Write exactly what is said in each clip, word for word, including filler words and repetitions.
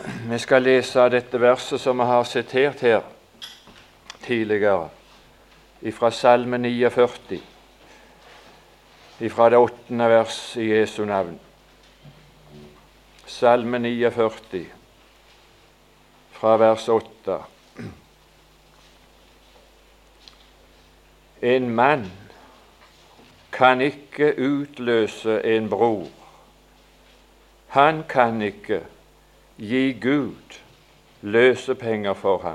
Vi skal lese dette verset som vi har sitert her tidligere, fra Salme førtini, fra det åttende vers i Jesu navn. Salme førtini, fra vers åtte. En mann kan ikke utløse en bror. Han kan ikke gi Gud løsepenger for ham,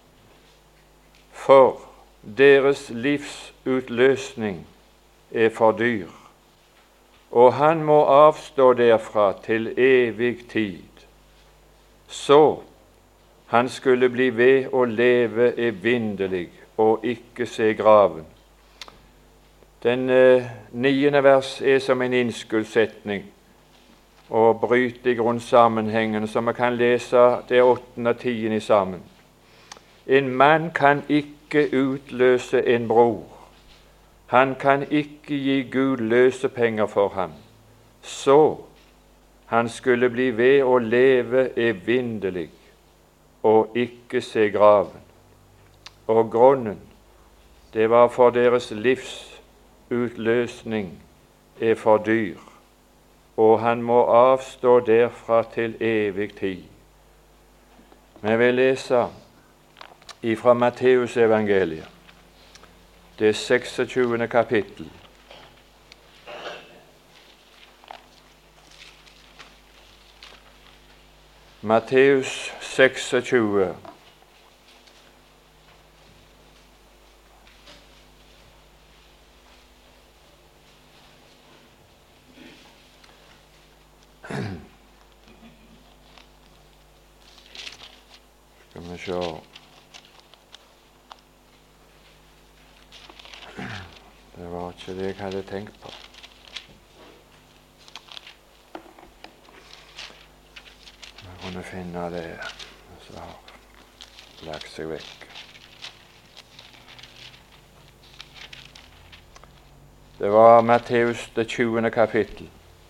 for deres livsutløsning er for dyr, og han må avstå derfra til evig tid, så han skulle bli ved å leve evinnelig og ikke se graven. Den eh, niende vers er som en innskuddsetning og bryter i grunnsammenhengen, så vi kan lese det åttende og tiende sammen. En mann kan ikke utløse en bror. Han kan ikke gi Gud løsepenger for ham, så han skulle bli ved å leve evinnelig og ikke se graven. Og grunnen, det var for deres livsutløsning er for dyr, og han må avstå derfra til evig tid. Vi vil lese ifra Matteus evangeliet, det seksogtyvende kapittel. Matteus seksogtyve. Skal vi se. Det var ikke det jeg hadde tenkt på. Jeg kunne finne det, og så har det lagt seg vekk. Det var Matteus det tjuende kapittel.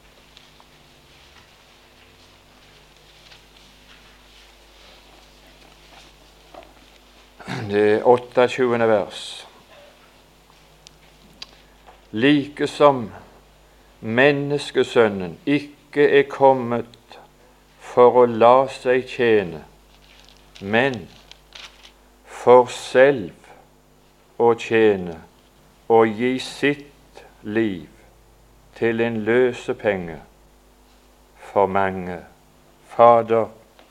Det otteogtyvende vers. Like som menneskesønnen ikke er kommet for å la seg tjene, men for selv å tjene og gi sitt liv til en løsepenge for mange. Fader,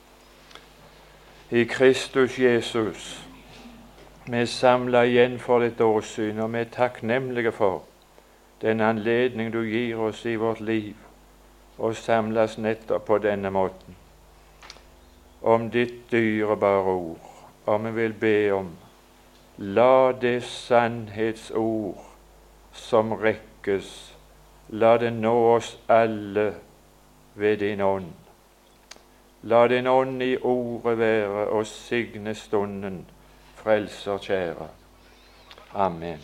i Kristus Jesus, vi er samlet igjen for ditt åsyn, og vi er takknemlige for den anledning du gir oss i vårt liv, og samles nettopp på denne måten. Om ditt dyrebare ord, og vi vil be om, la det sannhetsord som rekkes, la det nå oss alle ved din ånd. La din ånd i ordet være og signe stunden, frelser kjære. Amen.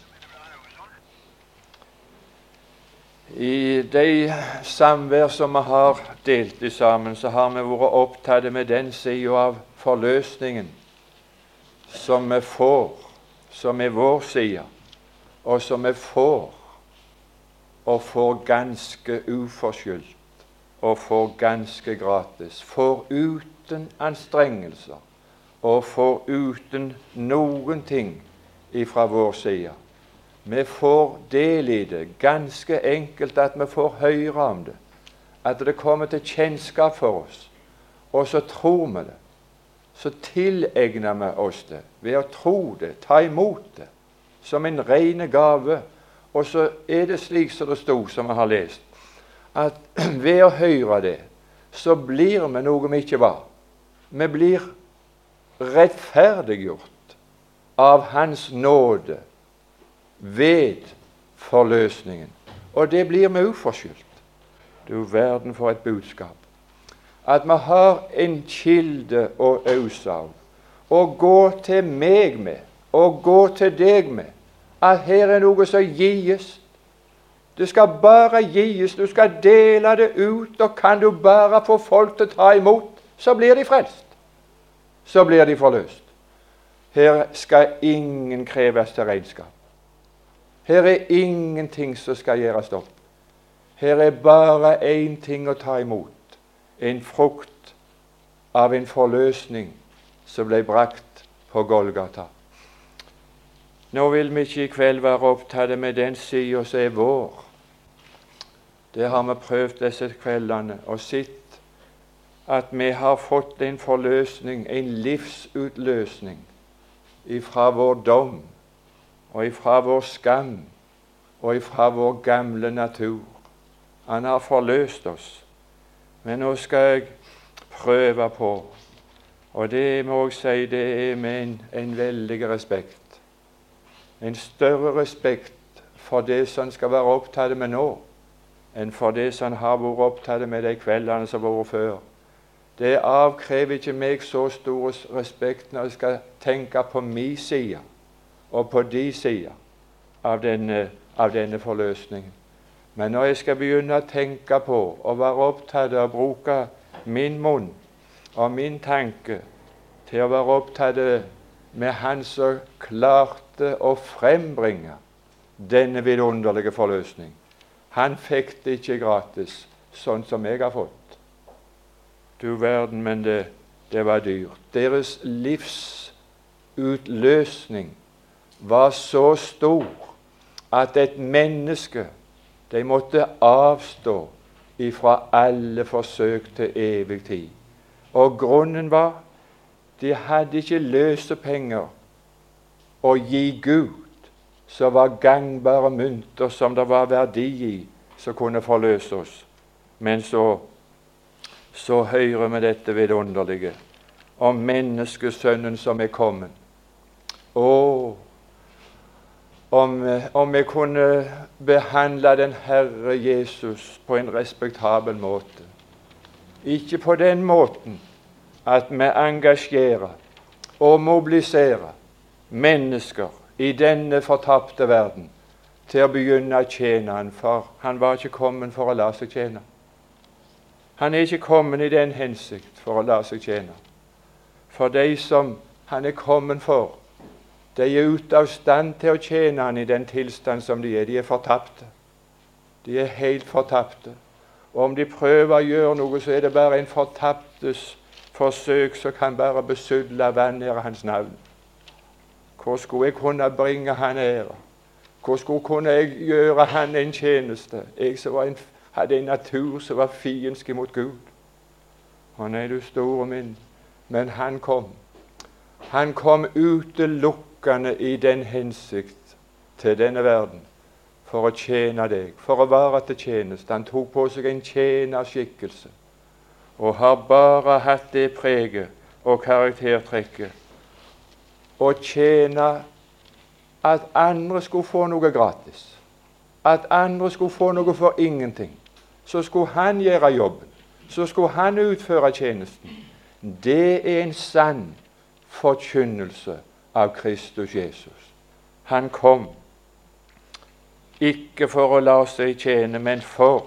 I de samvær som vi har delt i sammen, så har vi vært opptatt med den siden av forløsningen som vi får, som er vår side, og som vi får, og får ganske uforskyldt, og får ganske gratis, får uten anstrengelser, og får uten noen ting ifra vår side. Vi får del i det, ganske enkelt at vi får høre om det, at det kommer til kjennskap for oss, og så tror vi det. Så tilegner vi oss det ved å tro det, ta imot det, som en ren gave. Og så er det slik som det stod, som vi har lest, at ved å høre det, så blir vi noe vi ikke var. Vi blir rettferdiggjort av Hans nåde ved forløsningen. Og det blir vi uforskyldt. Du verden for et budskap. At vi har en kilde å øse av, og gå til meg med, og gå til deg med, at her er noe som gis. Det skal bare gis, du skal dele det ut, og kan du bare få folk til å ta imot, så blir de frelst. Så blir de forløst. Her skal ingen kreves til regnskap. Her er ingenting som skal gjøres opp. Her er bare én ting å ta imot. En frukt av en forløsning som ble brakt på Golgata. Nå vil vi ikke i kveld være opptatt med den siden som er vår. Det har vi prøvd disse kveldene og sett at vi har fått en forløsning, en livsutløsning ifra vår dom og ifra vår skam og ifra vår gamle natur. Han har forløst oss. Men nå skal jeg prøve på, og det må jeg si, det er med en, en veldig respekt. En større respekt for det som skal være opptatt med nå, enn for det som har vært opptatt med de kveldene som har vært før. Det avkrever ikke meg så stor respekt når jeg skal tenke på min side og på de side av denne, av denne forløsningen. Men når jeg skal begynne å tenke på og være opptatt av å bruke min munn og min tanke til å være opptatt med Han som klarte å frembringe denne vidunderlige forløsning. Han fikk det ikke gratis, sånn som jeg har fått. Du verden, men det, det var dyrt. Deres livsutløsning var så stor at et menneske, de måtte avstå ifra alle forsøk til evig tid. Og grunnen var, de hadde ikke løsepenger å gi Gud, som var gangbare mynter som det var verdi i, som kunne forløse oss. Men så, så hører vi dette vidunderlige om menneskesønnen som er kommet. Å, om, om vi kunne behandle den Herre Jesus på en respektabel måte. Ikke på den måten at vi engasjerer og mobiliserer mennesker i denne fortapte verden til å begynne å tjene Han, for Han var ikke kommet for å la seg tjene. Han er ikke kommet i den hensikt for å la seg tjene. For de som Han er kommet for, de er ute av stand til å tjene Han i den tilstand som de er. De er fortapte. De er helt fortapte. Og om de prøver å gjøre noe, så er det bare en fortaptes forsøk som kan bare besudle vann ned Hans navn. Hvor skulle jeg kunne bringe Han ære? Hvor skulle kunne jeg gjøre Han en tjeneste? Jeg som var en, hadde en natur som var fiendsk mot Gud. Å nei, du store min. Men Han kom. Han kom utelukkende i den hensikt til denne verden for å tjene deg, for å være til tjeneste. Han tok på seg en tjenerskikkelse og har bare hatt det preget og karaktertrekket å tjene at andre skulle få noe gratis, at andre skulle få noe for ingenting. Så skulle Han gjøre jobben, så skulle Han utføre tjenesten. Det er en sann forkynnelse av Kristus Jesus. Han kom ikke for å la seg tjene, men for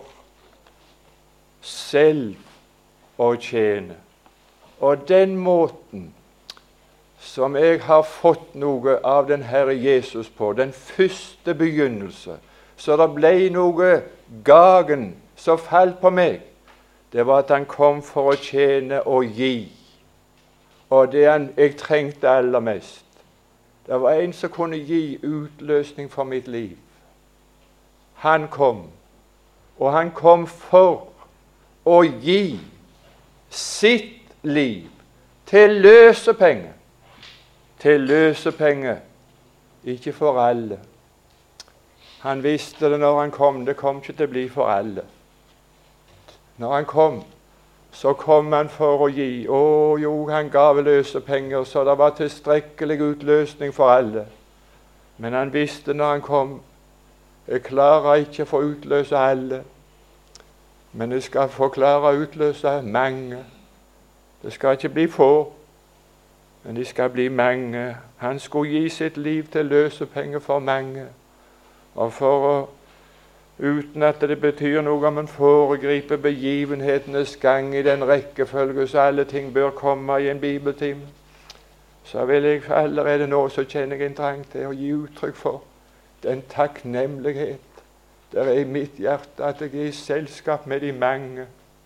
selv å tjene. Og den måten som jeg har fått noe av den Herre Jesus på, den første begynnelse, så det ble noe gagen som falt på meg, det var at Han kom for å tjene og gi. Og det han, jeg trengte aller mest, det var en som kunne gi utløsning for mitt liv. Han kom, og Han kom for å gi sitt liv til løsepenge. Til løsepenge, ikke for alle. Han visste det når Han kom, det kom ikke til å bli for alle. Når Han kom, så kom Han for å gi. Å jo, Han gav løsepenger, så det var tilstrekkelig utløsning for alle. Men Han visste når Han kom, jeg klarer ikke å få utløse alle, men jeg skal få klare å utløse mange. Det skal ikke bli få, men de skal bli mange. Han skulle gi sitt liv til løsepenger for mange. Og for å, uten at det betyr noe om en foregriper begivenhetenes gang i den rekkefølge så alle ting bør komme i en bibeltime, så vil jeg allerede nå så kjenner jeg en trang til å gi uttrykk for den takknemlighet der er i mitt hjerte, at jeg er i selskap med de mange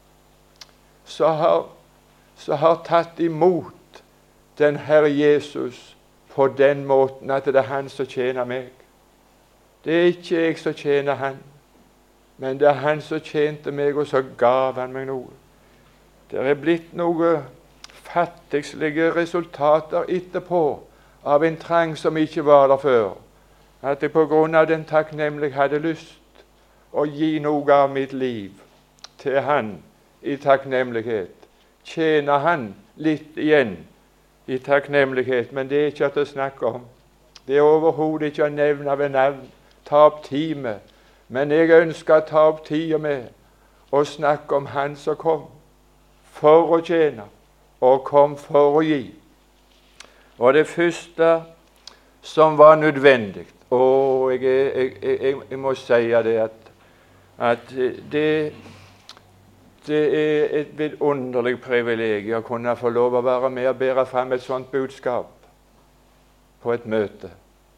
som har, som har tatt imot den Herre Jesus på den måten at det er Han som tjener meg. Det er ikke jeg som tjener Han, men det er Han som tjente meg, og så gav Han meg noe. Det er blitt noe fattigslige resultater etterpå av en trang som ikke var der før, at jeg på grunn av den takknemlighet hadde lyst å gi noe av mitt liv til Han i takknemlighet. Tjener Han litt igjen i takknemlighet, men det er ikke å snakke om. Det er overhodet ikke å nevne ved navn, ta opp tid med, men jeg ønsker å ta opp tida med å snakke om Han som kom for å tjene, og kom for å gi. Og det første som var nødvendig, og jeg, jeg, jeg, jeg må si det at, at det, det er et vidunderlig privilegium å kunne få lov å være med og bære frem et sånt budskap på et møte.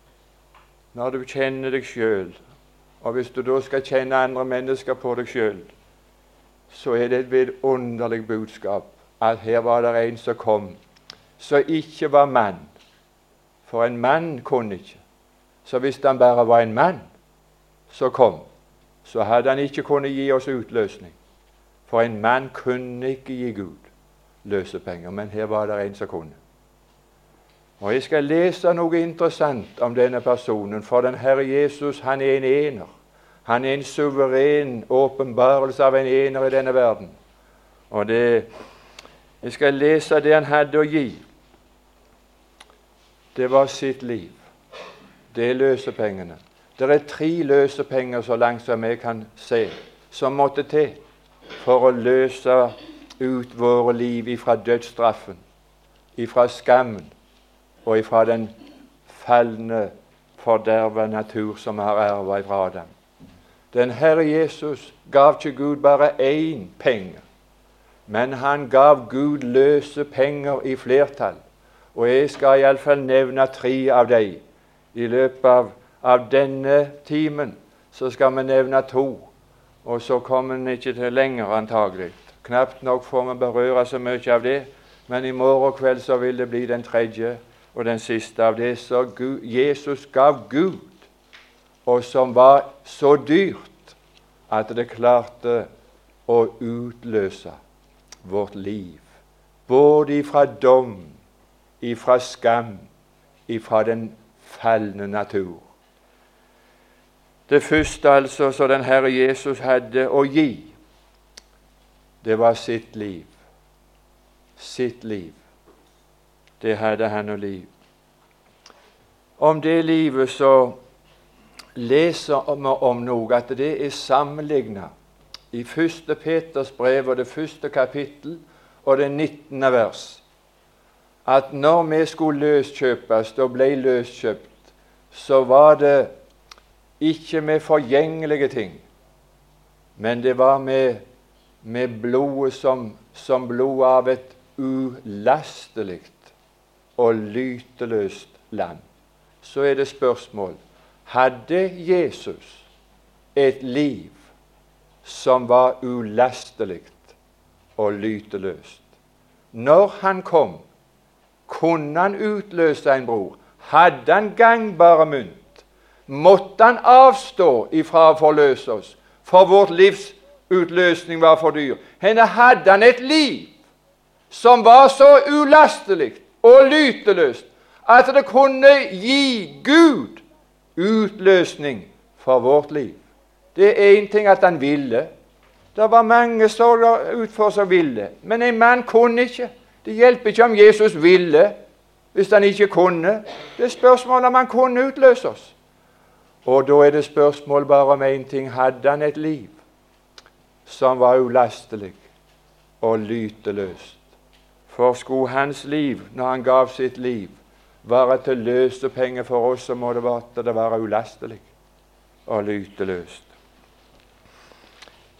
Når du kjenner deg selv, og hvis du da skal kjenne andre mennesker på deg selv, så er det et vidunderlig budskap at her var det en som kom, som ikke var mann. For en mann kunne ikke. Så hvis han bare var en mann som kom, så hadde han ikke kunnet gi oss utløsning. For en mann kunne ikke gi Gud løsepenger, men her var det en som kunne. Og jeg skal lese noe interessant om denne personen, for den Herre Jesus, han er en ener. Han er en suveren åpenbarelse av en ener i denne verden. Og det, jeg skal lese det han hadde å gi. Det var sitt liv. Det er løsepengene. Det er tre løsepenger så langt som jeg kan se, som måtte til for å løse ut våre liv ifra dødsstraffen, ifra skammen og ifra den falne, forderva natur som vi har arvet ifra Adam. Den Herre Jesus gav ikke Gud bare én penge, men han gav Gud løse penger i flertall. Og jeg skal iallfall nevne tre av dem. I løpet av, av denne timen så skal vi nevne to, og så kommer vi ikke til lenger antagelig. Knapt nok får vi berøre så mye av det, men i morgen kveld så vil det bli den tredje og den siste av det som Jesus gav Gud, og som var så dyrt at det klarte å utløse vårt liv, både ifra dom, ifra skam, ifra den falne natur. Det første altså som den Herre Jesus hadde å gi, det var sitt liv. Sitt liv. Det hadde han og liv. Om det livet så leser vi om noe, at det er sammenlignet i første Peters brev og det første kapittel og det nittende vers, at når vi skulle løskjøpes og ble løskjøpt, så var det ikke med forgjengelige ting, men det var med, med blodet som, som blod av et ulastelig og lyteløst lam. Så er det spørsmål: hadde Jesus et liv som var ulastelig og lyteløst? Når han kom, kunne han utløse en bror? Hadde han gangbare mynt? Måtte han avstå ifra å forløse oss, for vårt livs utløsning var for dyr? Henne hadde han et liv som var så ulastelig og lyteløst at det kunne gi Gud utløsning for vårt liv. Det er en ting at han ville. Det var mange som utfor som ville, men en mann kunne ikke. Det hjelper ikke om Jesus ville hvis han ikke kunne. Det er spørsmål om han kunne utløse oss. Og da er det spørsmål bare om en ting: hadde han et liv som var ulastelig og lyteløst? For skulle hans liv, når han gav sitt liv, være til løsepenger for oss, så må det være, det være ulastelig og lyteløst.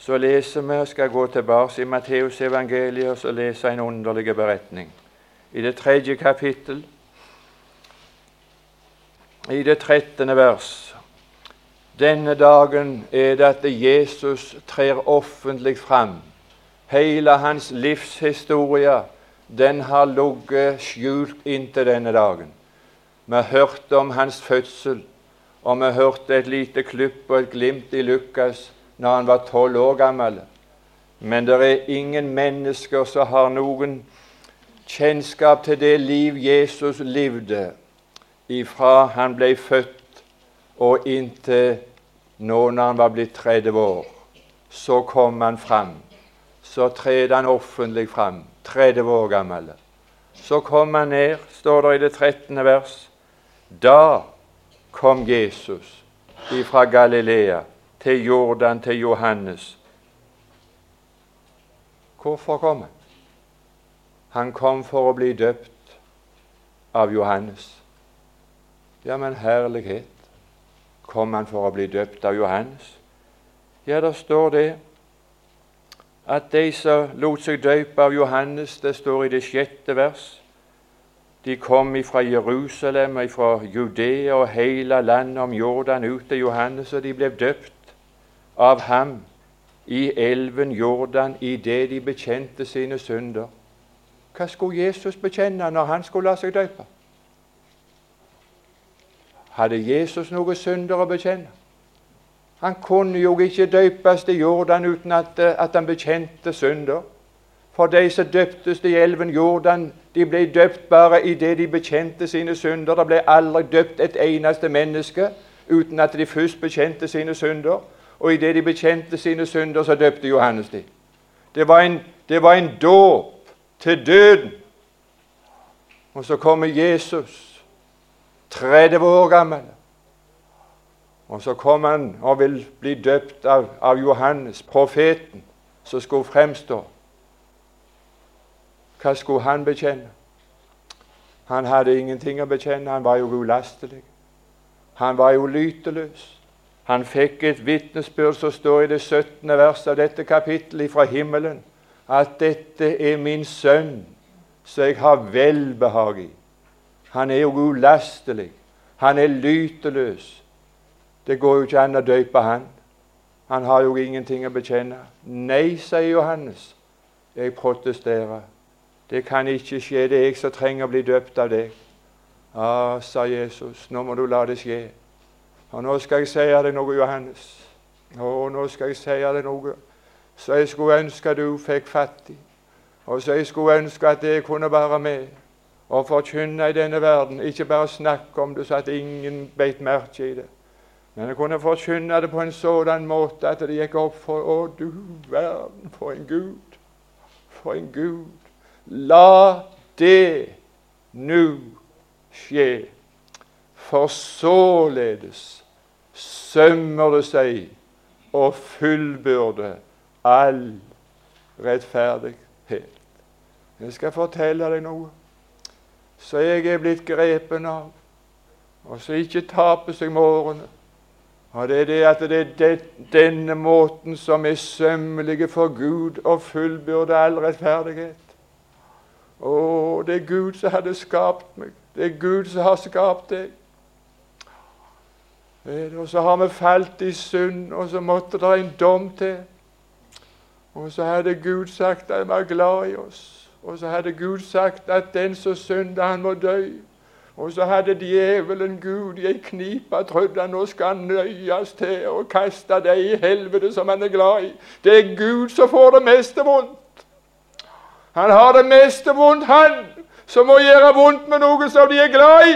så leser vi, og skal gå tilbake i Matteus evangeliet og så lese en underlig beretning. I det tredje kapittel, i det trettende vers. Denne dagen er det at Jesus trer offentlig fram. Hele hans livshistorie, den har ligget skjult inntil denne dagen. Vi hørte om hans fødsel, og vi hørte et lite klipp og et glimt i Lukas når han var tolv år gammel. Men det er ingen mennesker som har noen kjennskap til det liv Jesus levde, ifra han ble født og inntil nå når han var blitt tretti år. Så kom han fram. Så tredde han offentlig fram, tretti år gammel. Så kom han ned, står det i det trettende vers. Da kom Jesus ifra Galilea til Jordan, til Johannes. Hvorfor kom han? Han kom for å bli døpt av Johannes. Ja, men herlighet, kom han for å bli døpt av Johannes? Ja, der står det at de som lot seg døpe av Johannes, det står i det sjette vers, de kom fra Jerusalem, fra Judea og hele landet om Jordan ut til Johannes, og de ble døpt av ham i elven Jordan i det de bekjente sine synder. Hva skulle Jesus bekjenne når han skulle la seg døpe? Hadde Jesus noen synder å bekjenne? Han kunne jo ikke døpes i Jordan uten at, at han bekjente synder. For de som døptes i elven Jordan, de ble døpt bare i det de bekjente sine synder. Det ble aldri døpt et eneste menneske uten at de først bekjente sine synder. Og i det de bekjente sine synder, så døpte Johannes de. Det var en, det var en dåp til døden. Og så kommer Jesus, tretti år gammel. Og så kom han og vil bli døpt av, av Johannes, profeten, som skulle fremstå. Hva skulle han bekjenne? Han hadde ingenting å bekjenne, han var jo ulastelig. Han var jo lyteløs. Han fikk et vitnesbyrd som står i det syttende vers av dette kapittelet fra himmelen, at dette er min sønn, så jeg har velbehag i. Han er jo ulastelig. Han er lyteløs. Det går jo ikke an å døpe han. Han har jo ingenting å bekjenne. Nei, sier Johannes. Jeg protesterer. Det kan ikke skje. Det er jeg som trenger å bli døpt av deg. Ja, sa Jesus, nå må du la det skje. Og nå skal jeg si deg noe, Johannes. Å, nå skal jeg si deg noe. Så jeg skulle ønske du fikk fatt i. Og så jeg skulle ønske at jeg kunne være med og forkynne i denne verden. Ikke bare snakke om det så at ingen beit merke i det. Men jeg kunne forkynne det på en sådan måte at det gikk opp for, å du verden, for en Gud, for en Gud. La det nu skje, for således sømmer det seg og fullbyrde all rettferdighet. Jeg skal fortelle deg noe, så jeg er blitt grepen av, og så ikke taper seg morgenen. Og det er det at det er det, denne måten som er sømmelige for Gud og fullbyrde all rettferdighet. Å, det er Gud som hadde skapt meg. Det er Gud som har skapt deg. Og så har vi falt i synd, og så måtte det en dom til. Og så hadde Gud sagt at han var glad i oss. Og så hadde Gud sagt at den som synder, han må dø. Og så hadde djevelen Gud i ei knipe trodde han nå skal han nøyes til å kaste deg i helvete som han er glad i. Det er Gud som får det meste vondt. Han har det meste vondt, han som må gjøre vondt med noe som de er glad i.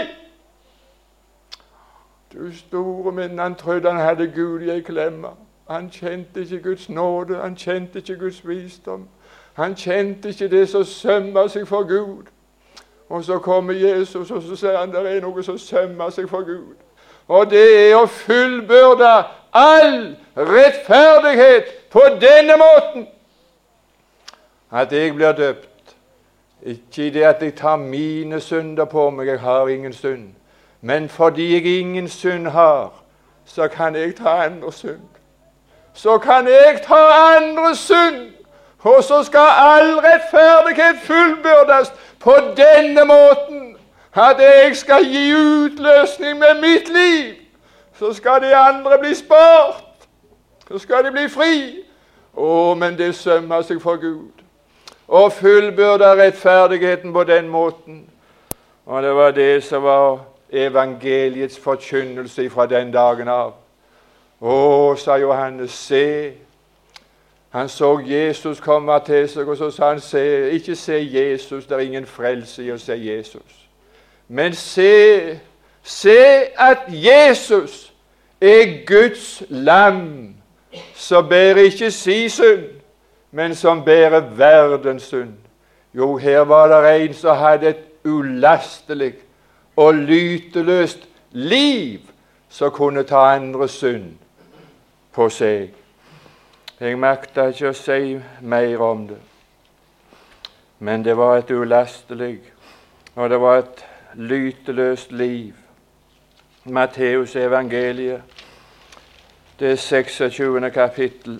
Du store min, han trodde han hadde Gud i ei klemme. Han kjente ikke Guds nåde, han kjente ikke Guds visdom. Han kjente ikke det som sømmer seg for Gud. Og så kommer Jesus, og så sier han det er noe som sømmer seg for Gud. Og det er å fullbyrde all rettferdighet på denne måten. At jeg blir døpt. Ikke i det at jeg tar mine synder på meg, jeg har ingen synd. Men fordi jeg ingen synd har, så kan jeg ta andre synd. så kan jeg ta andres synd, og så skal all rettferdighet fullbyrdes på denne måten, at jeg skal gi utløsning med mitt liv. Så skal de andre bli spart, så skal de bli fri. Å, men det sømmer seg for Gud og fullbyrde rettferdigheten på den måten. Og det var det som var evangeliets forkynnelse fra den dagen av. Å, sa Johannes, se. Han så Jesus komme til seg, og så sa han, se, ikke se Jesus, det er ingen frelse i å se Jesus. Men se, se at Jesus er Guds lam, som bærer ikke si synd, men som bærer verdens synd. Jo, her var det en som hadde et ulastelig og lyteløst liv, som kunne ta andres synd på seg. Jeg makter ikke å si mer om det, men det var et ulastelig, og det var et lyteløst liv. Matteus evangeliet, det seksogtjuende kapittel,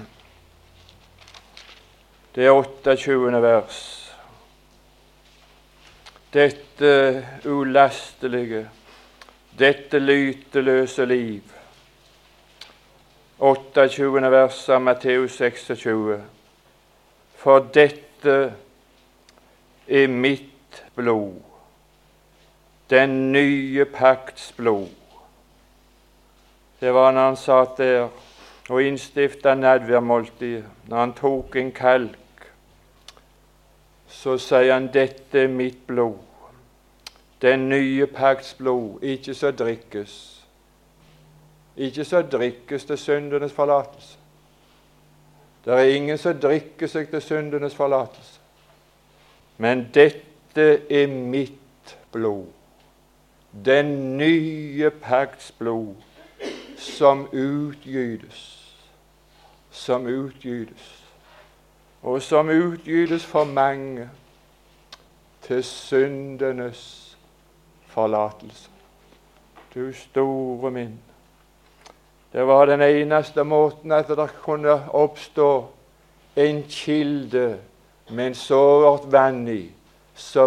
det otteogtjuende vers. Dette ulastelige, dette lyteløse liv. otteogtjuende vers av Matteus seksogtjue. For dette er mitt blod, den nye pakts blod. Det var når han satt der og innstiftet nadværmåltid, når han tok en kalk, så sier han, dette er mitt blod, den nye pakts blod, ikke så drikkes. Ikke så drikkes til syndenes forlatelse. Det er ingen som drikker seg til syndenes forlatelse. Men dette er mitt blod, den nye pakts blod, som utgytes, som utgytes, og som utgytes for mange til syndenes forlatelse. Du store min, det var den eneste måten at det kunne oppstå en kilde med en sårt vann i, så,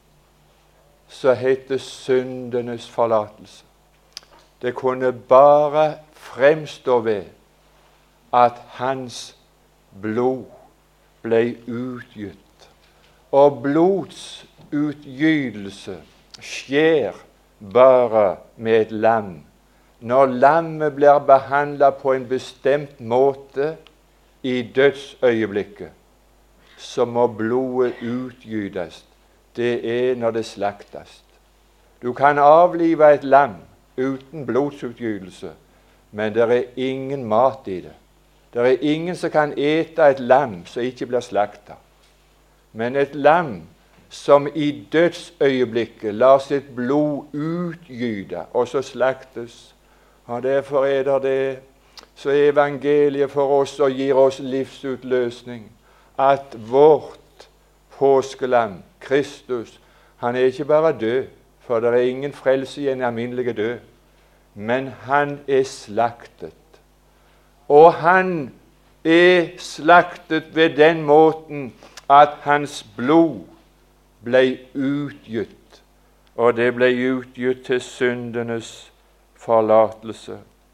så heter syndenes forlatelse. Det kunne bare fremstå ved at hans blod ble utgitt. Og blods utgytelse skjer bare med et lam. Når lammet blir behandlet på en bestemt måte i dødsøyeblikket, så må blodet utgytes. Det er når det slaktes. Du kan avlive et lam uten blodsutgytelse, men det er ingen mat i det. Det er ingen som kan ete et lam som ikke blir slaktet. Men et lam som i dødsøyeblikket lar sitt blod utgyte, og så slaktes. Og derfor er det det, så evangeliet for oss og gir oss livsutløsning, at vårt påskelam, Kristus, han er ikke bare død, for det er ingen frelse i en alminnelig død, men han er slaktet. Og han er slaktet ved den måten at hans blod ble utgitt, og det ble utgitt til syndenes forlatelse.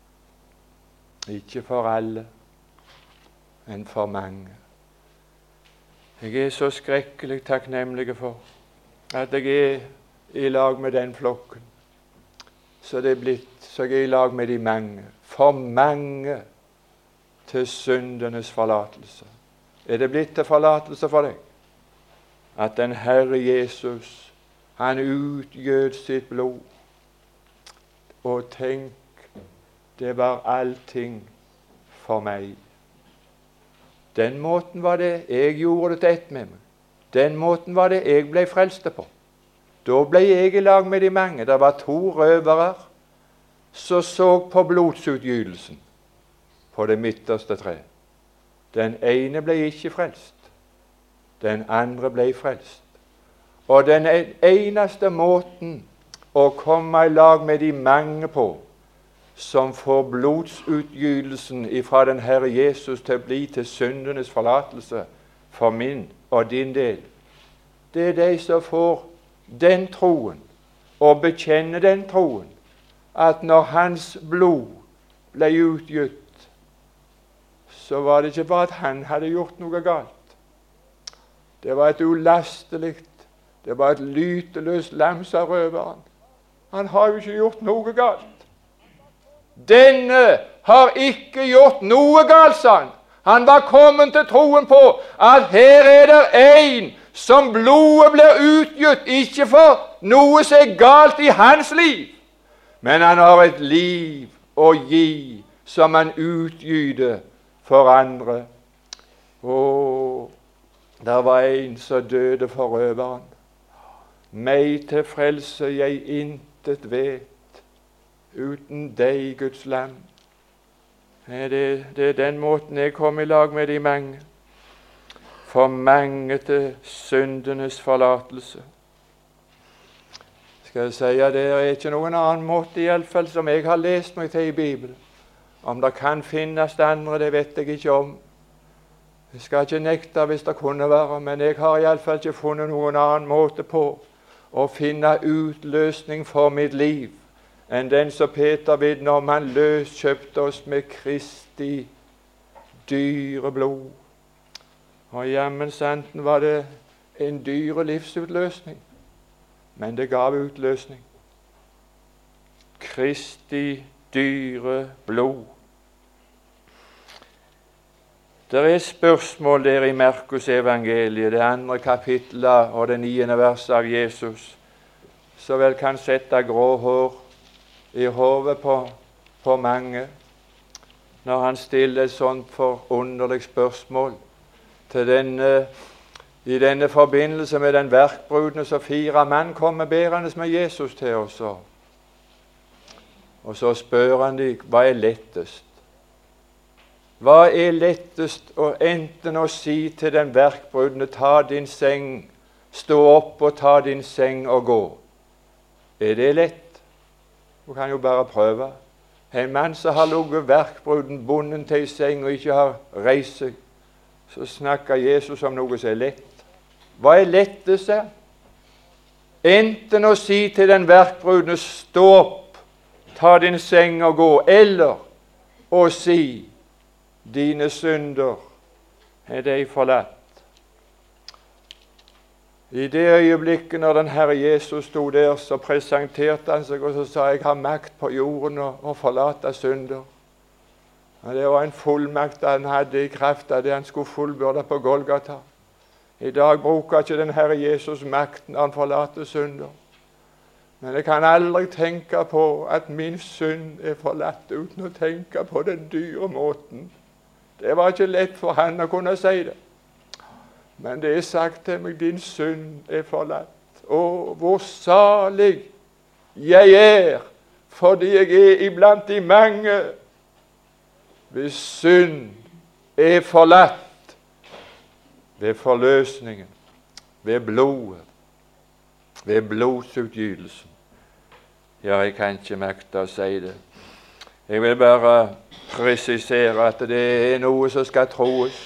Ikke for alle, men for mange. Jeg er så skrekkelig takknemlig for at jeg er i lag med den flokken, så det er blitt, så jeg er i lag med de mange. For mange til syndenes forlatelse. Er det blitt til forlatelse for deg? At den Herre Jesus, han utgjød sitt blod. Og tenk, det var allting for meg. Den måten var det jeg gjorde det til ett med meg. Den måten var det jeg ble frelst på. Da ble jeg i lag med de mange. Det var to røvere som så på blodsutgytelsen på det midterste tre. Den ene ble ikke frelst. Den andre ble frelst. Og den eneste måten å komme i lag med de mange på, som får blodsutgytelsen ifra den Herre Jesus til å bli til syndenes forlatelse for min og din del. Det er de som får den troen, og bekjenner den troen, at når hans blod ble utgitt, så var det ikke bare at han hadde gjort noe galt. Det var et ulastelig, det var et lyteløst lam, sa røveren. Han har jo ikke gjort noe galt. Denne har ikke gjort noe galt, sa han. Han var kommet til troen på at her er det en som blodet blir utgitt, ikke for noe som er galt i hans liv, men han har et liv å gi som han utgyter for andre. Og der var en som døde for røveren. Meg til frelse jeg intet vet, uten deg, Guds lam. Det, det er den måten jeg kom i lag med de mange. For mange til syndenes forlatelse. Skal jeg si at det er ikke noen annen måte, i alle fall som jeg har lest meg til i Bibelen. Om det kan finnes det andre, det vet jeg ikke om. Jeg skal ikke nekte hvis det kunne være, men jeg har i alle fall ikke funnet noen annen måte på å finne utløsning for mitt liv enn den som Peter vitner om. Han løskjøpte oss med Kristi dyre blod. Og jammen santen var det en dyre livsutløsning, men det gav utløsning. Kristi dyre blod. Det er spørsmål der i Markus evangeliet, det andre kapitlet og det niende verset av Jesus, så vel kan sette grå hår i hodet på, på mange når han stiller et sånt forunderlig spørsmål til denne, i denne forbindelse med den verkbrudne så fire mann kommer bærende med Jesus til oss. Og så spør han dem, hva er lettest? Hva er lettest å enten å si til den verkbrudne, ta din seng, stå opp og ta din seng og gå? Er det lett? Du kan jo bare prøve. En mann som har ligget verkbruden bonden til i seng og ikke har reist seg, så snakker Jesus om noe som er lett. Hva er lettest her? Enten å si til den verkbrudne, stå opp, ta din seng og gå, eller å si, dine synder er deg forlatt. I det øyeblikket når den Herre Jesus stod der, så presenterte han seg og så sa, jeg har makt på jorden å, å forlate synder. Og det var en fullmakt han hadde i kraft av det han skulle fullbyrde på Golgata. I dag bruker ikke den Herre Jesus makten når han forlater synder. Men jeg kan aldri tenke på at min synd er forlatt uten å tenke på den dyre måten. Det var ikke lett for han å kunne si det. Men det er sagt til meg, din synd er forlatt. Å, hvor salig jeg er, fordi jeg er iblant de mange. Hvis synd er forlatt ved forløsningen, ved blodet, ved blodsutgytelsen. Ja, jeg kan ikke makte å si det. Jeg vil bare presisere at det er noe som skal troes.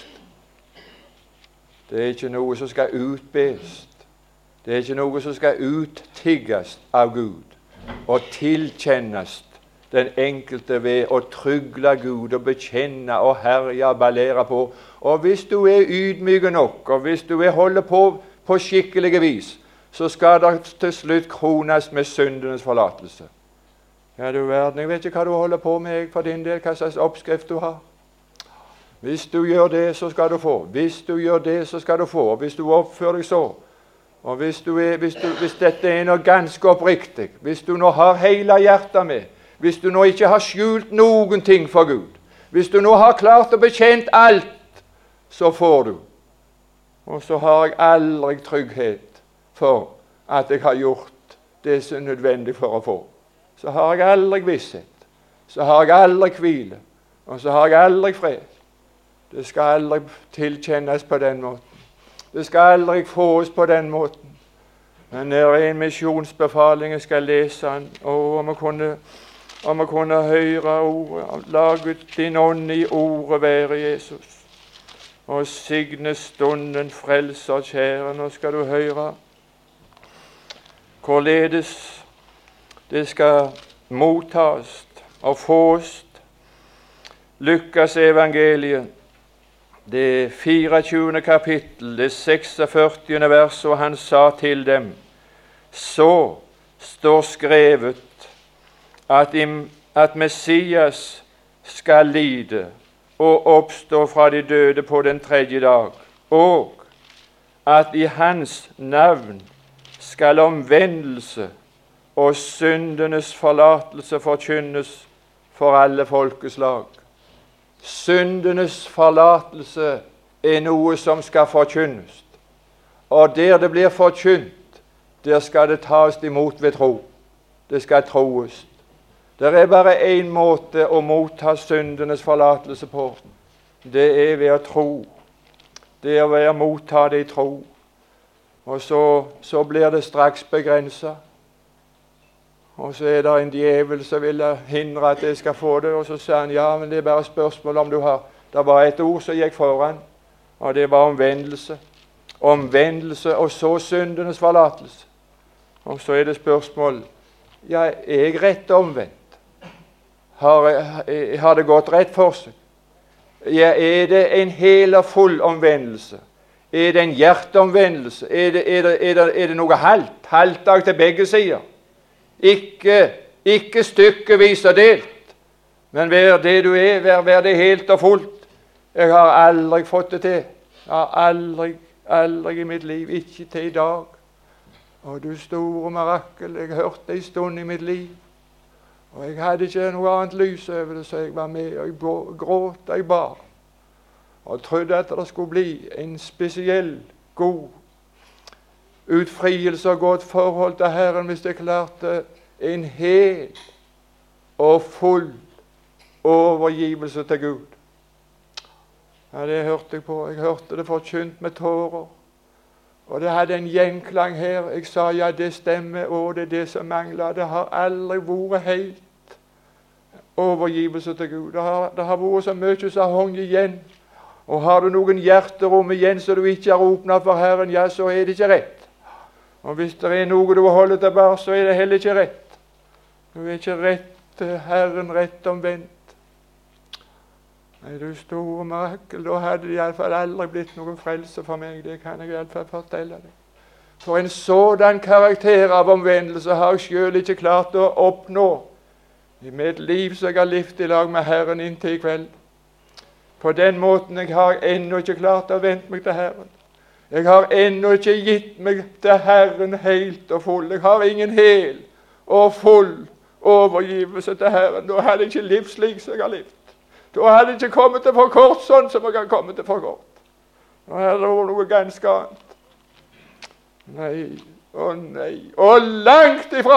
Det er ikke noe som skal utbes. Det er ikke noe som skal uttigges av Gud og tilkjennes den enkelte ved å trygle Gud og bekjenne og herje og ballere på. Og hvis du er ydmyk nok, og hvis du er holder på på skikkelige vis, så skal det til slutt krones med syndenes forlatelse. Ja, du verden, jeg vet ikke hva du holder på med for din del, hva slags oppskrift du har. Hvis du gjør det, så skal du få. Hvis du gjør det, så skal du få. Og hvis du oppfører deg så, og hvis, du er, hvis, du, hvis dette er noe ganske oppriktig, hvis du nå har hele hjertet med, hvis du nå ikke har skjult noen ting for Gud, hvis du nå har klart og bekjent alt, så får du. Og så har jeg aldri trygghet for at jeg har gjort det som er nødvendig for å få. Så har jeg aldri visshet, så har jeg aldri hvile, og så har jeg aldri fred. Det skal aldri tilkjennes på den måten. Det skal aldri fås på den måten. Men det er en misjonsbefaling jeg skal lese den, og om jeg kunne om å kunne høre ordet. La Gud din ånd i ordet være, Jesus. Og signe stunden, frelser kjære. Nå skal du høre hvorledes det skal mottas og fås. Lukas evangeliet, det fireogtyvende kapittel, det seksogførtiende vers, og han sa til dem, så står skrevet at, at Messias skal lide og oppstå fra de døde på den tredje dag, og at i hans navn skal omvendelse og syndenes forlatelse forkynnes for alle folkeslag. Syndenes forlatelse er noe som skal forkynnes, og der det blir forkynt, der skal det tas imot ved tro. Det skal troes. Det er bare én måte å motta syndenes forlatelse på. Det er ved å tro. Det er ved å motta det i tro. Og så, så blir det straks begrenset. Og så er det en djevel som vil hindre at jeg skal få det, og så sier han, ja, men det er bare spørsmål om du har. Det var et ord som gikk foran, og det var omvendelse. Omvendelse, og så syndenes forlatelse. Og så er det spørsmål, ja, er jeg rett omvendt? Har, har det gått rett for seg? Ja, er det en hel og full omvendelse? Er det en hjerteomvendelse? Er det, er det, er det, er det noe halvt? Halvdag til begge sider? Ikke, ikke stykkevis og delt, men vær det du er, vær, vær det helt og fullt. Jeg har aldri fått det til. Jeg har aldri, aldri i mitt liv, ikke til i dag. Og du store mirakel, jeg hørte det en stund i mitt liv. Og jeg hadde ikke noe annet lys over det, så jeg var med, og jeg gråt, jeg bar. Og trodde at det skulle bli en spesiell, god utfrielse og godt forhold til Herren, hvis jeg klarte en hel og full overgivelse til Gud. Ja, det hørte jeg på. Jeg hørte det forkynt med tårer. Og det hadde en gjenklang her. Jeg sa, ja, det stemmer, og det er det som mangler. Det har aldri vært helt overgivelse til Gud. Det har, det har vært så mye som har hong igjen. Og har du noen hjerterom igjen så du ikke har åpnet for Herren, ja, så er det ikke rett. Og hvis det er noe du holder tilbake, så er det heller ikke rett. Du er ikke rett til Herren, rett omvendt. Nei, du store mirakel, da hadde det i alle fall aldri blitt noen frelse for meg. Det kan jeg i alle fall fortelle deg. For en sådan karakter av omvendelse har jeg selv ikke klart å oppnå i mitt liv som jeg har levd i lag med Herren inntil i kveld. På den måten jeg har ennå ikke klart å vente meg til Herren. Jeg har ennå ikke gitt meg til Herren helt og full. Jeg har ingen hel og full overgivelse til Herren. Da hadde jeg ikke livt slik som jeg har livt. Da hadde jeg ikke kommet til for kort sånn som jeg har kommet til for kort. Da hadde det vært noe ganske annet. Nei, å nei, og langt ifra.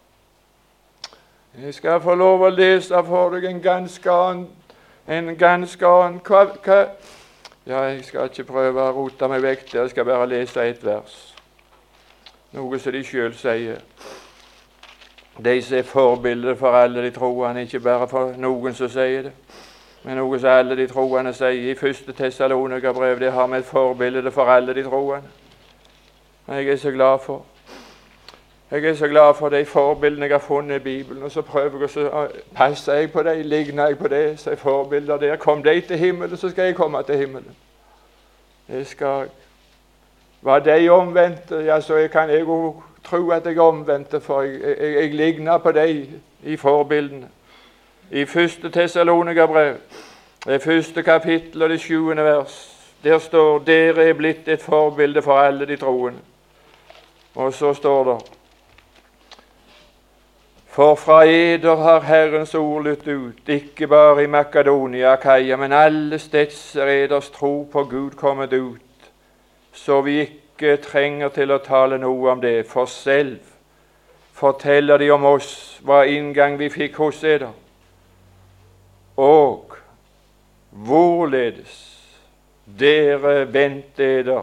Jeg skal få lov å lese for deg en ganske annen, en ganske annen, hva, hva? Ja, jeg skal ikke prøve å rote meg vekk der, jeg skal bare lese et vers. Noe som de selv sier. De som er forbilder for alle de troende, ikke bare for noen som sier det, men noe som alle de troende sier. I første Tessalonikerbrev, det har vi et forbilde for alle de troende. Jeg er så glad for. Jeg er så glad for de forbildene jeg har funnet i Bibelen, og så prøver jeg, så passer jeg på dem, ligner jeg på det, så er forbilder der. Kom de til himmelen, så skal jeg komme til himmelen. Det skal jeg. Var de omvendte, ja, så jeg kan jeg jo tro at jeg omvendte, for jeg, jeg, jeg ligner på dem i forbildene. I første Tessalonikerbrev, det første kapittel og det sjuende vers, der står, dere er blitt et forbilde for alle de troende. Og så står det, for fra eder har Herrens ord lytt ut, ikke bare i Makedonia, Akaia, men alle steds er eders tro på Gud kommet ut, så vi ikke trenger til å tale noe om det, for selv forteller de om oss hva inngang vi fikk hos eder, og hvorledes dere vendte eder,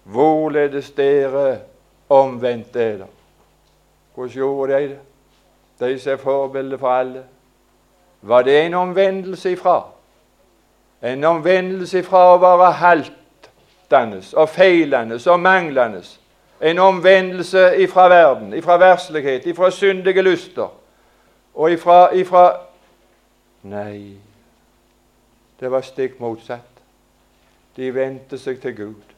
hvorledes dere omvendte eder. Hvordan gjorde de det? de som er forbilde for alle, var det en omvendelse ifra. En omvendelse ifra å være haltende og feilende og manglende. En omvendelse ifra verden, ifra verslighet, ifra syndige lyster, og ifra, ifra Nei, det var stikk motsatt. De vendte seg til Gud.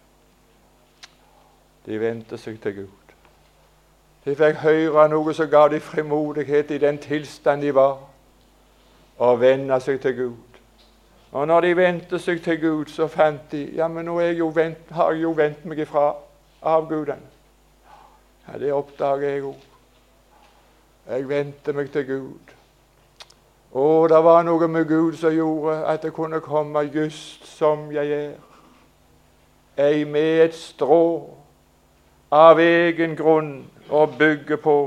De vendte seg til Gud. De fikk høre noe som ga de frimodighet i den tilstand de var, og vende seg til Gud. Og når de vendte seg til Gud, så fant de, ja, men nå er jeg jo vent, har jeg jo vendt meg ifra avgudene. Ja, det oppdager jeg også. Jeg vendte meg til Gud. Og det var noe med Gud som gjorde at det kunne komme just som jeg er. Ei med et strå av egen grunn å bygge på.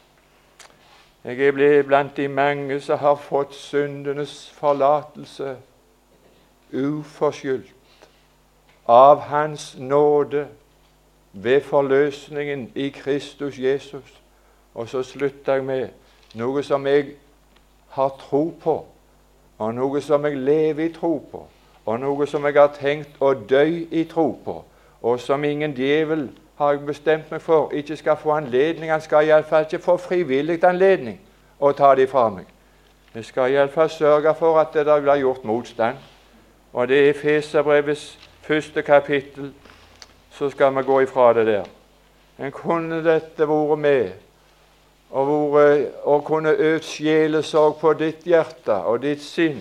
Jeg er blitt blant de mange som har fått syndenes forlatelse uforskyldt av Hans nåde ved forløsningen i Kristus Jesus. Og så slutter jeg med noe som jeg har tro på, og noe som jeg lever i tro på, og noe som jeg har tenkt å dø i tro på, og som ingen djevel har jeg bestemt meg for ikke skal få anledning. Han skal i alle fall ikke få frivillig anledning å ta det fra meg. Jeg skal i alle fall sørge for at det der blir gjort motstand. Og det er Efeserbrevets første kapittel, så skal vi gå ifra det der. En kunne dette vært med, og, vært, og kunne øvd sjelesorg på ditt hjerte og ditt sinn,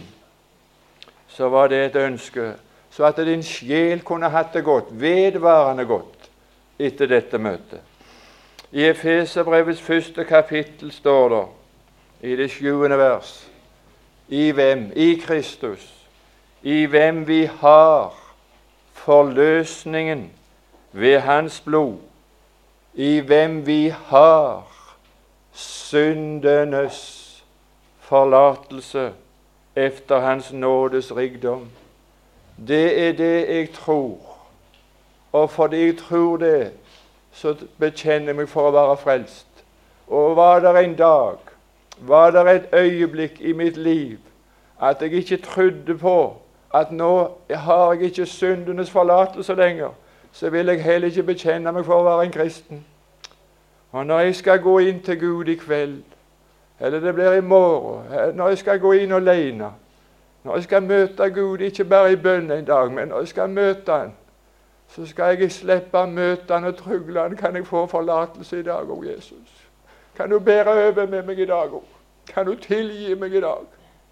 så var det et ønske, så at din sjel kunne hatt det godt, vedvarende godt, etter dette møtet. I Efeserbrevets første kapittel står det, i det sjuende vers, i hvem? I Kristus, i hvem vi har forløsningen ved Hans blod, i hvem vi har syndenes forlatelse efter Hans nådes rikdom. Det er det jeg tror, og fordi jeg tror det, så bekjenner jeg meg for å være frelst. Og var det en dag, var det et øyeblikk i mitt liv at jeg ikke trodde på at nå har jeg ikke syndenes forlatelse lenger, så vil jeg heller ikke bekjenne meg for å være en kristen. Og når jeg skal gå inn til Gud i kveld, eller det blir i morgen, når jeg skal gå inn alene, når jeg skal møte Gud, ikke bare i bønn en dag, men når jeg skal møte Han, så skal jeg slippe å møte Han og trygle Han. Kan jeg få forlatelse i dag, o Jesus? Kan du bære over med meg i dag, o? Kan du tilgi meg i dag?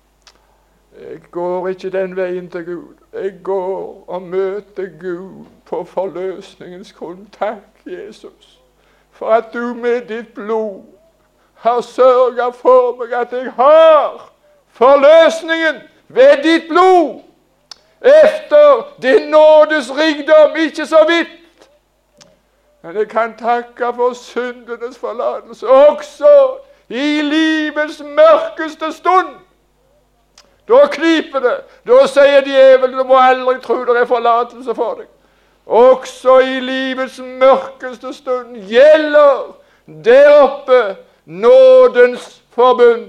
Jeg går ikke den veien til Gud. Jeg går og møter Gud på forløsningens grunn. Takk, Jesus, for at du med ditt blod har sørget for meg at jeg har forløsningen ved ditt blod efter din nådes rikdom, ikke så vidt. Men jeg kan takke for syndenes forlatelse også i livets mørkeste stund. Da kniper det. Da sier djevelen, du må aldri tro det er forlatelse for deg. Også i livets mørkeste stund gjelder der oppe nådens forbund.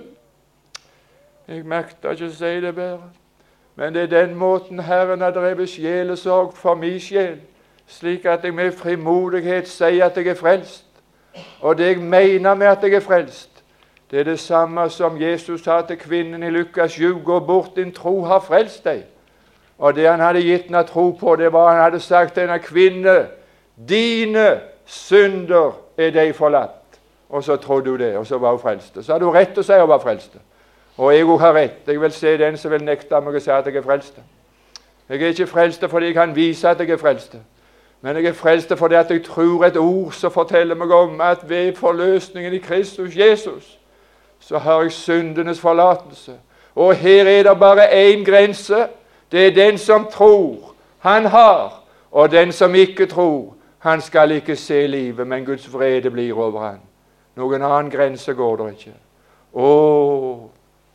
Jeg makter ikke å si det bedre, men det er den måten Herren har drevet sjelesorg for min sjel, slik at jeg med frimodighet sier at jeg er frelst. Og det jeg mener med at jeg er frelst, det er det samme som Jesus sa til kvinnen i Lukas sju, gå bort, din tro har frelst deg. Og det han hadde gitt henne tro på, det var han hadde sagt til henne, kvinne, dine synder er deg forlatt. Og så trodde hun det, og så var hun frelst. Så hadde hun rett til å si hun var frelst. Og jeg har rett. Jeg vil se den som vil nekte meg å si at jeg er frelst. Jeg er ikke frelst fordi jeg kan vise at jeg er frelst. Men jeg er frelst fordi at jeg tror et ord som forteller meg om at ved forløsningen i Kristus Jesus, så har jeg syndenes forlatelse. Og her er det bare én grense. Det er den som tror han har, og den som ikke tror, han skal ikke se livet, men Guds vrede blir over han. Noen annen grense går det ikke. Åh,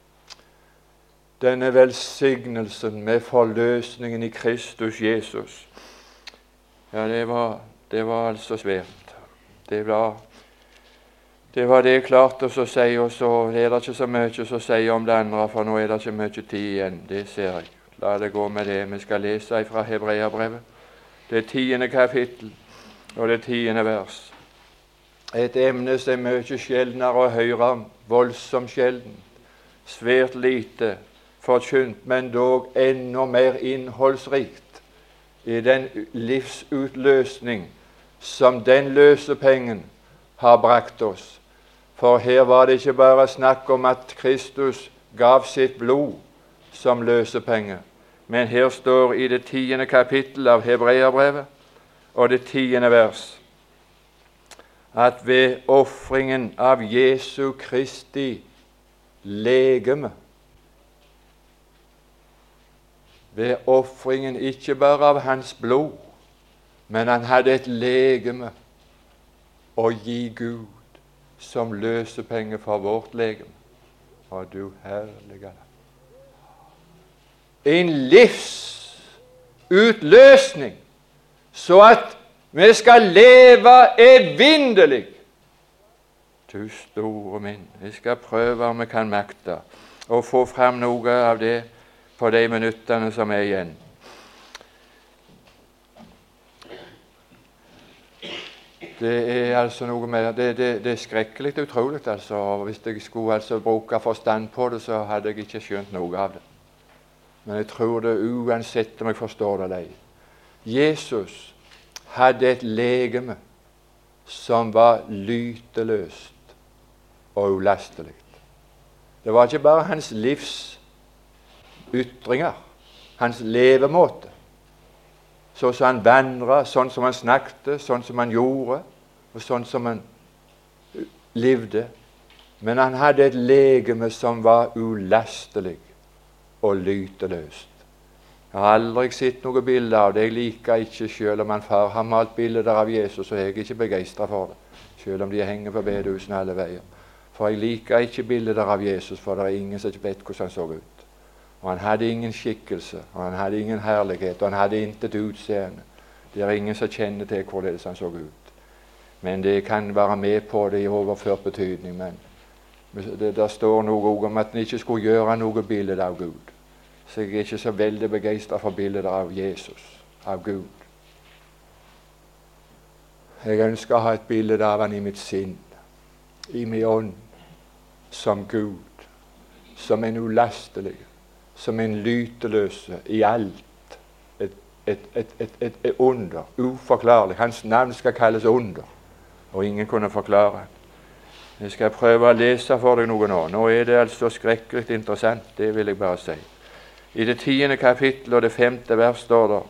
denne velsignelsen med forløsningen i Kristus Jesus. Ja, det var, det var altså svært. Det var, Det var det jeg klarte å si, og så er det ikke så mye å si om det andre, for nå er det ikke mye tid igjen. Det ser jeg. La det gå med det. Vi skal lese fra Hebreerbrevet, det tiende kapittel og det tiende vers. Et emne som er mye sjeldnere å høre om, voldsomt sjelden, svært lite forkynt, men dog enda mer innholdsrikt i den livsutløsning som den løsepengen har brakt oss. For her var det ikke bare snakk om at Kristus gav sitt blod som løsepenge, men her står i det tiende kapittel av Hebreerbrevet og det tiende vers at ved ofringen av Jesu Kristi legeme, ved ofringen ikke bare av hans blod, men han hadde et legeme å gi Gud som løsepenge for vårt legeme. Å, du herlige Gud. En livsutløsning, så at vi skal leve evinnelig. Du store min, vi skal prøve om vi kan makte å få fram noe av det på de minuttene som er igjen. Det er altså noe med det, det, det er skrekkelig utrolig, altså. Hvis jeg skulle altså bruke forstand på det, så hadde jeg ikke skjønt noe av det. Men jeg tror det uansett om jeg forstår det eller ei. Jesus hadde et legeme som var lyteløst og ulastelig. Det var ikke bare hans livs ytringer, hans levemåte, så som han vandret, sånn som han snakket, sånn som han gjorde, og sånn som han levde. Men han hadde et legeme som var ulastelig og lyteløst. Jeg har aldri sett noe bilde av det. Jeg liker ikke, selv om han far har malt bilder av Jesus, og jeg er ikke begeistret for det, selv om de henger på bedehusene alle veier. For jeg liker ikke bilder av Jesus, for det er ingen som vet hvordan han så ut. Og han hadde ingen skikkelse, og han hadde ingen herlighet, og han hadde intet utseende. Det er ingen som kjenner til hvordan han så ut. Men det kan være med på det i overført betydning. Men det, der står noe om at han ikke skulle gjøre noe bilde av Gud. Så jeg er ikke så veldig begeistret for bildet av Jesus, av Gud. Jeg ønsker å ha et bilde av han i mitt sinn, i min ånd, som Gud, som en ulastelig, som en lyteløse i alt, et, et, et, et, et, et under, uforklarlig. Hans navn skal kalles under, og ingen kunne forklare det. Jeg skal prøve å lese for deg noe nå. Nå er det altså skrekkelig interessant, det vil jeg bare si. I det tiende kapittel og det femte vers står det: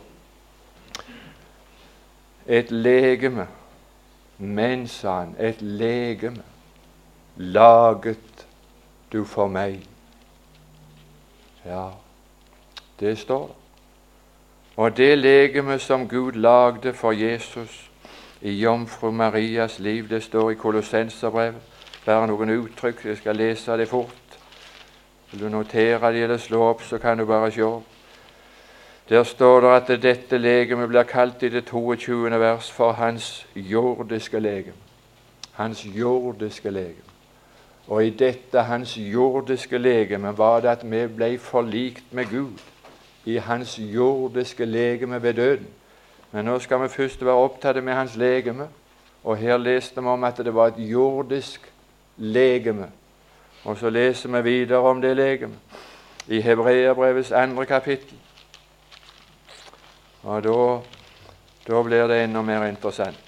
et legeme, men, sa han, et legeme laget du for meg. Ja, det står det. Og det legeme som Gud lagde for Jesus i jomfru Marias liv, det står i Kolossenserbrevet. Bare noen uttrykk, jeg skal lese det fort. Vil du notere det eller slå opp, så kan du bare se. Der står det at dette legeme blir kalt i det toogtjuende vers for hans jordiske legeme. Hans jordiske legeme. Og i dette hans jordiske legeme var det at vi ble forlikt med Gud i hans jordiske legeme ved døden. Men nå skal vi først være opptatt med hans legeme, og her leste vi om at det var et jordisk legeme. Og så leser vi videre om det legeme i Hebreerbrevets andre kapittel. Og da, da blir det enda mer interessant.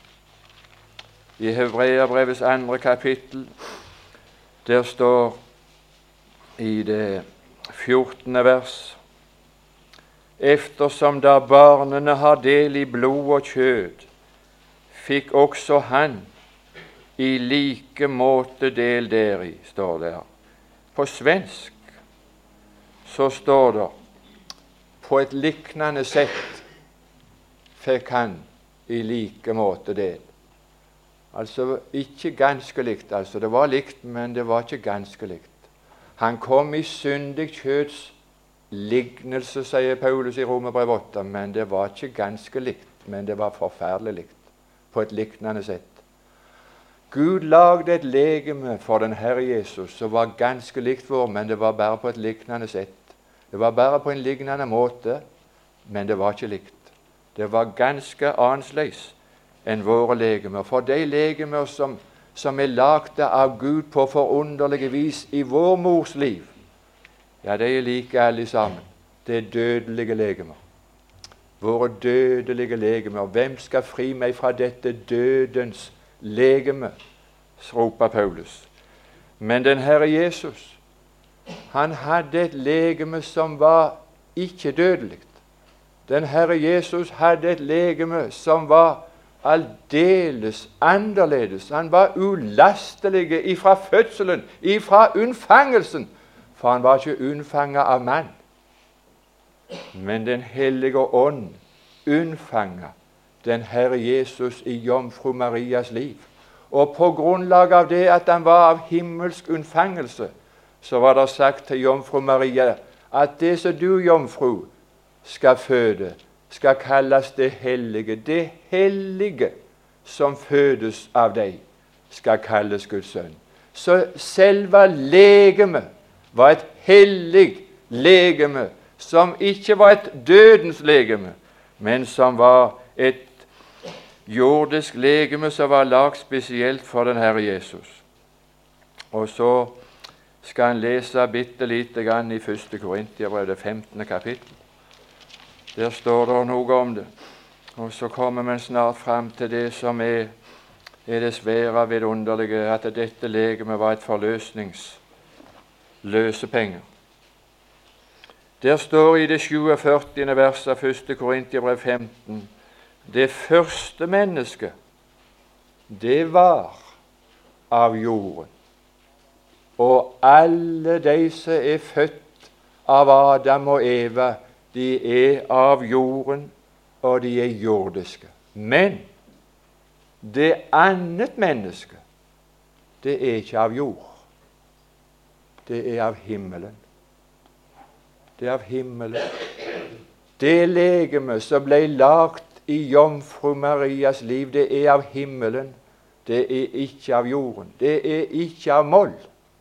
I Hebreerbrevets andre kapittel, der står i det fjortende vers: eftersom da barnene har del i blod og kjød, fikk også han i like måte del deri, står det her. På svensk så står det: på et liknende sett fikk han i like måte del. Altså ikke ganske likt, altså det var likt, men det var ikke ganske likt. Han kom i syndig kjøds lignelse, sier Paulus i Romerbrevet åtte, men det var ikke ganske likt, men det var forferdelig likt, på et liknende sett. Gud lagde et legeme for den Herre Jesus som var ganske likt vår, men det var bare på et lignende sett. Det var bare på en lignende måte, men det var ikke likt. Det var ganske annerledes enn våre legemer. For de legemer som, som er lagde av Gud på forunderlige vis i vår mors liv, ja, de er like alle sammen. Det er dødelige legemer. Våre dødelige legemer. Hvem skal fri meg fra dette dødens legeme, roper Paulus. Men den Herre Jesus, han hadde et legeme som var ikke dødelig. Den Herre Jesus hadde et legeme som var aldeles annerledes. Han var ulastelig ifra fødselen, ifra unnfangelsen, for han var ikke unnfanget av mann. Men den hellige ånd unnfanget den Herre Jesus i jomfru Marias liv. Og på grunnlag av det at han var av himmelsk unnfangelse, så var det sagt til jomfru Maria at det som du, jomfru, skal føde, skal kalles det hellige. Det hellige som fødes av deg, skal kalles Guds sønn. Så selve legemet var et hellig legeme, som ikke var et dødens legeme, men som var et jordisk legeme som var lagt spesielt for den Herre Jesus. Og så skal han lese bitte lite grann i første Korinterbrev, det femtende kapittel. Der står det noe om det. Og så kommer man snart fram til det som er, er det svære vidunderlige, at dette legeme var et forløsningsløsepenger. Der står i det sjuogførtiende verset av første Korinterbrev femten, det første mennesket, det var av jorden. Og alle de som er født av Adam og Eva, de er av jorden, og de er jordiske. Men det annet menneske, det er ikke av jord. Det er av himmelen. Det er av himmelen. Det legeme som ble lagt i jomfru Marias liv, det er av himmelen. Det er ikke av jorden. Det er ikke av moll.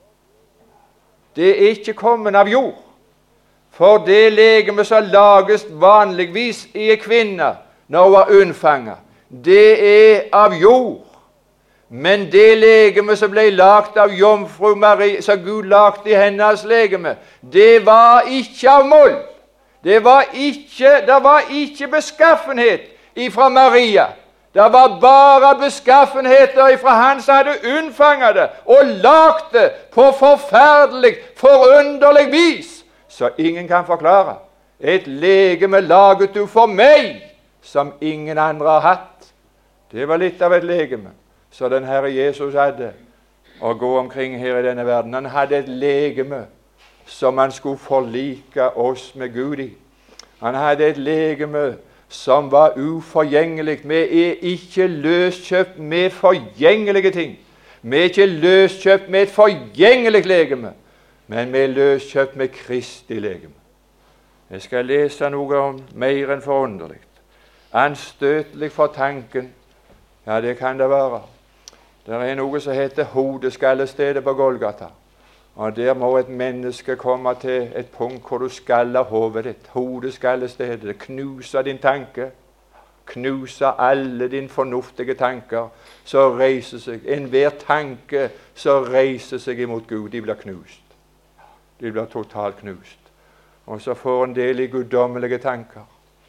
Det er ikke kommet av jord. For det legeme som lages vanligvis i en kvinne når hun er unnfanget, det er av jord. Men det legeme som ble lagt av jomfru Maria, som Gud lagde i hennes legeme, det var ikke av moll. Det var ikke, det var ikke beskaffenhet ifra Maria. Det var bare beskaffenheter ifra han som hadde unnfanget det og lagt det på forferdelig, forunderlig vis, så ingen kan forklare. Et legeme laget du for meg, som ingen andre har hatt. Det var litt av et legeme, så den Herre Jesus hadde å gå omkring her i denne verden. Han hadde et legeme som han skulle forlike oss med Gud i. Han hadde et legeme som var uforgjengelig. Vi er ikke løskjøpt med forgjengelige ting. Vi er ikke løskjøpt med et forgjengelig legeme, men vi er løskjøpt med Kristi legeme. Jeg skal lese noe om mer enn forunderlig. Anstøtelig for tanken, ja, det kan det være. Det er noe som heter hodeskallestedet på Golgata. Og der må et menneske komme til et punkt hvor du skaller hodet ditt. Hodeskallestedet. Det knuser din tanke. Knuser alle dine fornuftige tanker. Så reiser seg. Enhver tanke så reiser seg imot Gud. De blir knust. De blir totalt knust. Og så får en del i guddommelige tanker.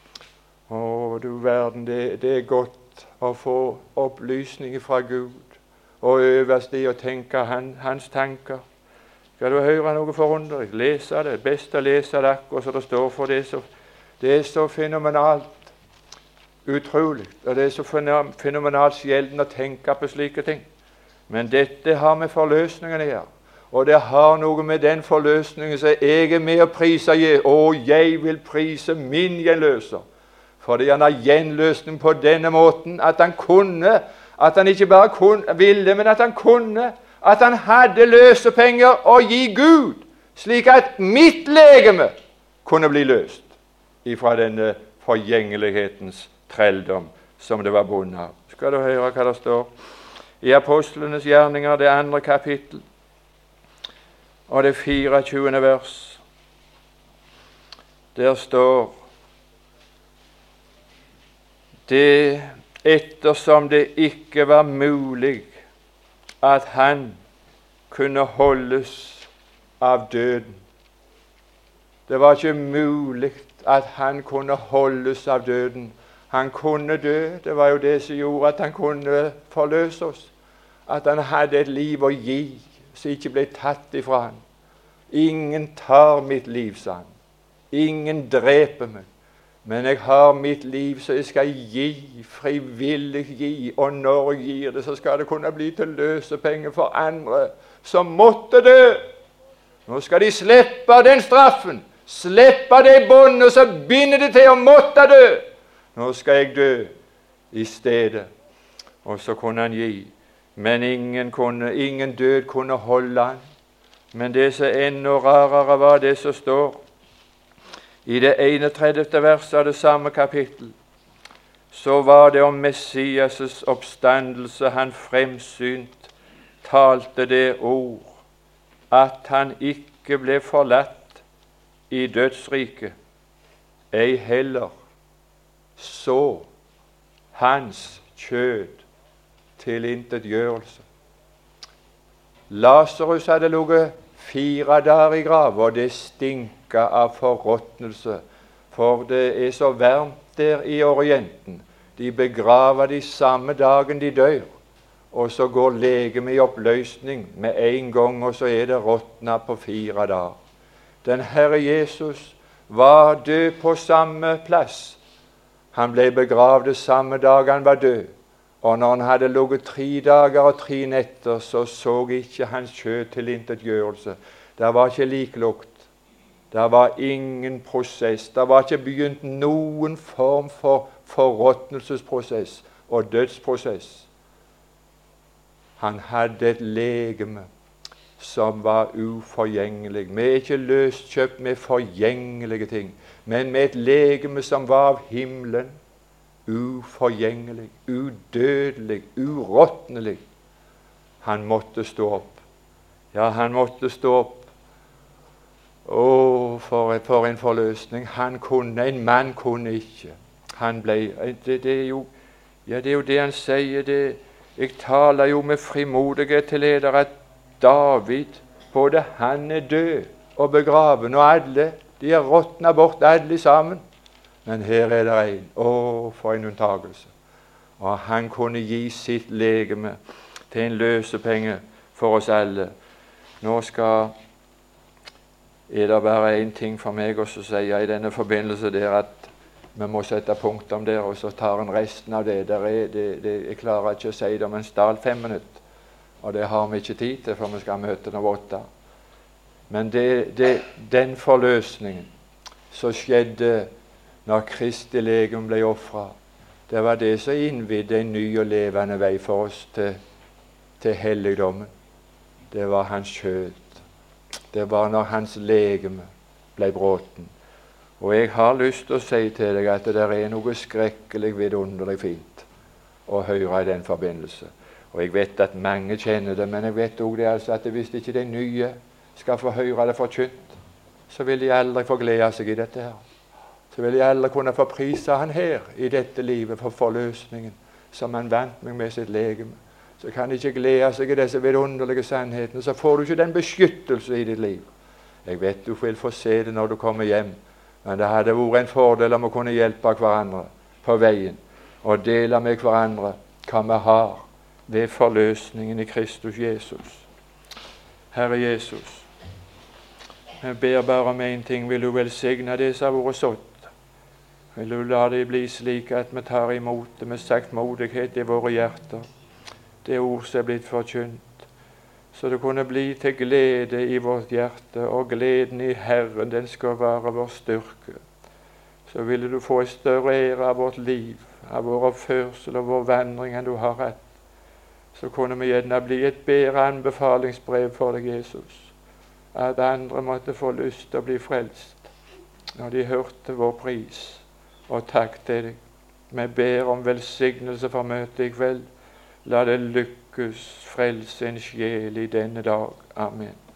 Å, du verden, det, det er godt å få opplysning fra Gud. Og øverst i å tenke han, hans tanker. Skal du høre noe forunderlig? Lese det. Best å lese det akkurat så det står, for det er så, det er så fenomenalt utrolig. Og det er så fenomenalt sjelden å tenke på slike ting. Men dette har med forløsningen å gjøre. Og det har noe med den forløsningen som jeg er med å prise. Og jeg vil prise min gjenløser. Fordi han har gjenløsning på denne måten at han kunne, at han ikke bare kunne, ville, men at han kunne, at han hadde løsepenger å gi Gud, slik at mitt legeme kunne bli løst ifra denne forgjengelighetens trelldom som det var bundet av. Skal du høre hva det står i Apostlenes gjerninger, det andre kapittel, og det fireogtjuende vers. Der står det: ettersom det ikke var mulig at han kunne holdes av døden. Det var ikke mulig at han kunne holdes av døden. Han kunne dø. Det var jo det som gjorde at han kunne forløse oss. At han hadde et liv å gi som ikke ble tatt ifra han. Ingen tar mitt liv, sa han. Ingen dreper meg. Men jeg har mitt liv, så jeg skal gi, frivillig gi. Og når jeg gir det, så skal det kunne bli til løsepenger for andre som måtte dø. Nå skal de slippe den straffen, slippe det båndet, og så binder det til å måtte dø. Nå skal jeg dø i stedet. Og så kunne han gi. Men ingen, kunne, ingen død kunne holde han. Men det som enda rarere var det som står i det enogtredivte verset av det samme kapittel. Så var det om Messias' oppstandelse han fremsynt talte det ord at han ikke ble forlatt i dødsriket, ei heller så hans kjød tilintetgjørelse. Lasarus hadde ligget fire dager i grav, og det stinka av forråtnelse, for det er så varmt der i Orienten. De begraver de samme dagen de dør, og så går legemet i oppløsning med en gang, og så er det råtnet på fire dager. Den Herre Jesus var død på samme plass. Han ble begravd det samme dag han var død, og når han hadde ligget tre dager og tre netter, så så ikke hans kjød tilintetgjørelse. Det var ikke liklukt. Det var ingen prosess. Det var ikke begynt noen form for forråtnelsesprosess og dødsprosess. Han hadde et legeme som var uforgjengelig. Vi er ikke løskjøpt med forgjengelige ting, men med et legeme som var av himmelen, uforgjengelig, udødelig, uråtnelig. Han måtte stå opp. Ja, han måtte stå opp. Å, for, for en forløsning. Han kunne, en mann kunne ikke. Han ble, det, det er jo, ja, det er jo det han sier. Det, jeg taler jo med frimodighet til dere at David, både han er død og begraven, og alle, de er råtnet bort alle sammen. Men her er det en. Å, for en unntagelse. Og han kunne gi sitt legeme til en løsepenge for oss alle. Nå skal er det bare en ting for meg også å si i denne forbindelse der, at vi må sette punktum der, og så tar en resten av det. Der er, det, det jeg klarer ikke å si det om en stall fem minutter, og det har vi ikke tid til, for vi skal møte når åtte. Men det, det, den forløsningen som skjedde når Kristi legeme ble offret, det var det som innvidde en ny og levende vei for oss til, til helligdommen. Det var hans kjød. Det var når hans legeme ble bråten. Og jeg har lyst til å si til deg at det er noe skrekkelig vidunderlig fint å høre i den forbindelse. Og jeg vet at mange kjenner det, men jeg vet også det altså at hvis ikke de nye skal få høre det forkynt, så vil de aldri få glede seg i dette her. Så vil de aldri kunne få prise han her i dette livet for forløsningen som han vant meg med sitt legeme. Så kan de ikke glede seg i disse vidunderlige sannhetene, så får du ikke den beskyttelse i ditt liv. Jeg vet du vil få se det når du kommer hjem, men det hadde vært en fordel om å kunne hjelpe hverandre på veien og dele med hverandre hva vi har ved forløsningen i Kristus Jesus. Herre Jesus, jeg ber bare om en ting. Vil du velsigne det som har vært sådd? Vil du la det bli slik at vi tar imot det med saktmodighet i våre hjerter, det ord som er blitt forkynt, så det kunne bli til glede i vårt hjerte, og gleden i Herren, den skal være vår styrke. Så ville du få en større ære av vårt liv, av vår oppførsel og vår vandring enn du har rett. Så kunne vi gjerne bli et bedre anbefalingsbrev for deg, Jesus, at andre måtte få lyst til å bli frelst når de hørte vår pris. Og takk til deg. Vi ber om velsignelse for møtet i kveld. La det lykkes frelse en sjel i denne dag. Amen.